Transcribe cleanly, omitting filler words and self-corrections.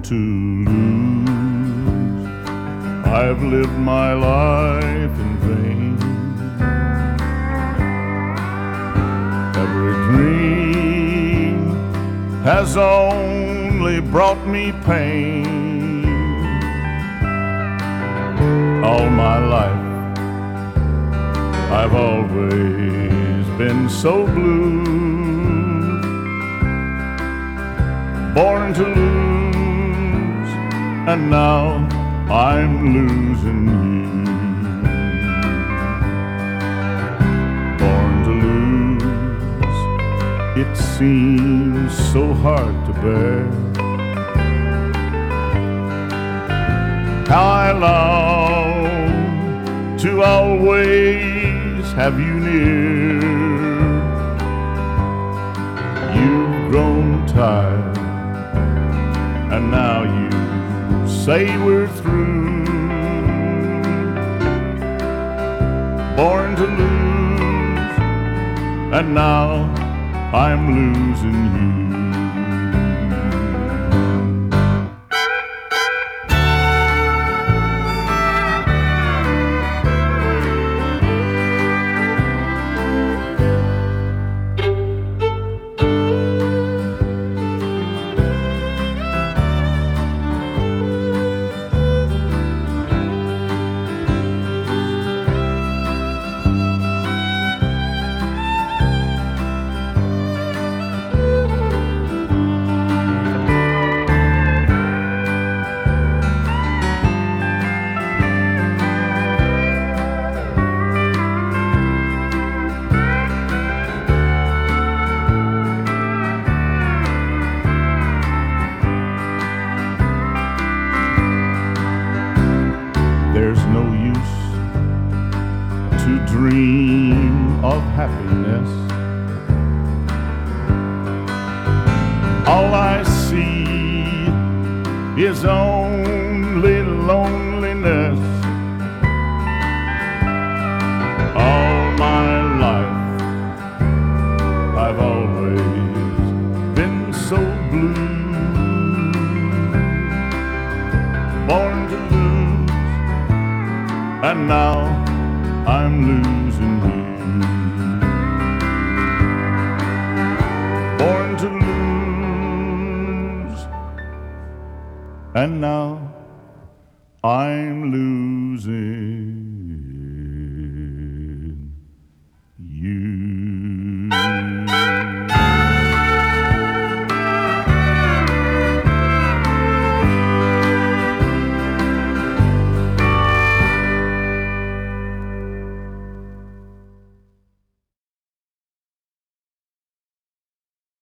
to lose. I've lived my life in vain. Every dream has only brought me pain. All my life I've always been so blue, born to lose, and now I'm losing you. Born to lose, it seems so hard to bear. How I long to always have you near. You've grown tired, and now you say we're through. Born to lose, and now I'm losing you. There's no use to dream of happiness. All I see is only loneliness. All my life I've always been so blue, born to lose, and now I'm losing you. Born to lose, and now I'm losing.